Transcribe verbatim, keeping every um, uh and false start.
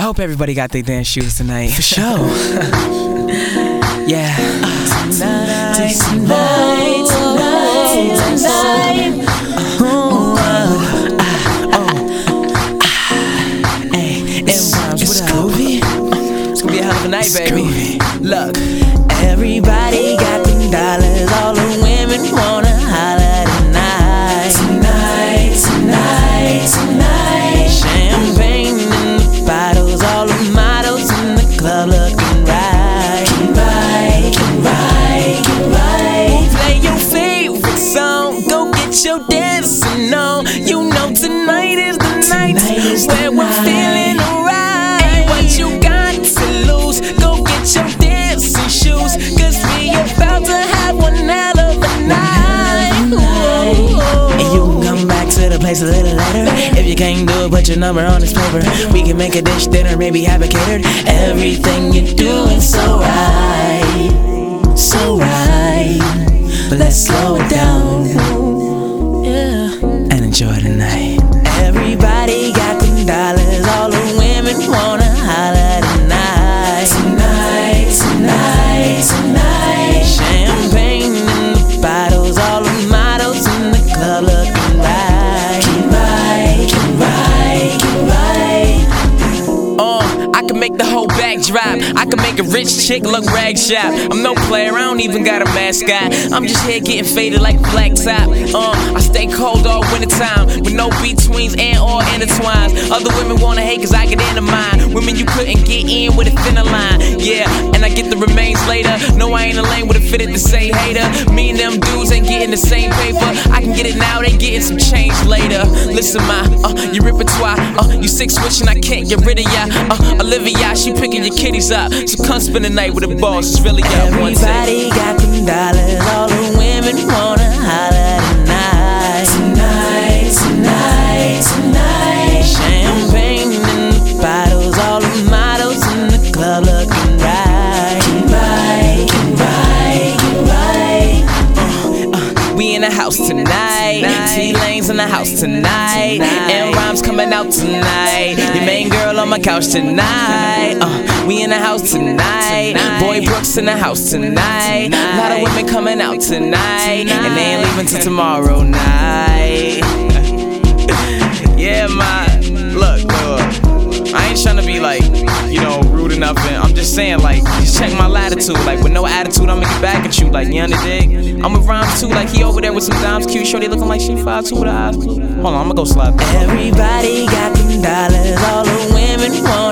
hope everybody got their dance shoes tonight. For sure. Yeah. Tonight, tonight, tonight, tonight. Oh, uh, uh, oh, uh, hey, it rhymes with Scooby. Uh, it's gonna be a hell of a night, baby. Scooby. Look, everybody got them dollars. All the women wanna holler tonight. Tonight, tonight, tonight. Champagne in the bottles. All the models in the club looking right. Get right, get right, get right. We'll play your favorite song. Go get your dancing on. You know tonight is the night where we're feeling alright. Ain't what you got to lose. Go get your dancing shoes, cause we about to have one hell of a night. Ooh. And you can come back to the place a little later. If you can't do it, put your number on this paper. We can make a dish dinner, maybe have it catered. Everything you're doing so right, so right. But let's slow it down, yeah, and enjoy the night. Everybody got them dollars. All the women wanna holler tonight. Tonight, tonight, tonight. Champagne in the bottles. All the models in the club looking right. Get right, get right, get right. Uh, I can make the whole back drop. I can make a rich chick look rag shop. I'm no player, I don't even got a mascot. I'm just here getting faded like black top. Uh, I stay cold all winter time with no betweens and or intertwines. Other women wanna hate cause I get into mine. Women you couldn't get in with a thinner line. Yeah, and I get the remains later. No, I ain't a lane with a fitted to say hater. Me and them dudes ain't getting the same paper. I can get it now, they getting some change later. Listen, my, uh, your repertoire, uh, you six switching, I can't get rid of ya. Uh, Olivia, she picking your kitties up. So come spend the night with the boss, it's really y'all one day. Everybody got them dollars. All the women wanna holler tonight. Tonight, tonight, tonight. Champagne in the bottles. All the models in the club looking right. Get right, get right, get right. Uh, uh, we in the house tonight. T-Lane's in the house tonight. And Rhymes coming out tonight. Your main girl on my couch tonight. Uh, we in the house tonight. Boy Brooks in the house tonight. A lot of women coming out tonight. And they ain't leaving till tomorrow night. Yeah, man. Look, look. I ain't tryna be like, you know, rude enough. And I'm just saying, like, just check my latitude. Like, with no attitude, I'ma get back at you. Like, you underdig? I'm with Rhymes too. Like, he over there with some dimes. Cute shorty looking like she five two with her eyes blue. Hold on, I'ma go slide. Everybody got them dollars. All the women want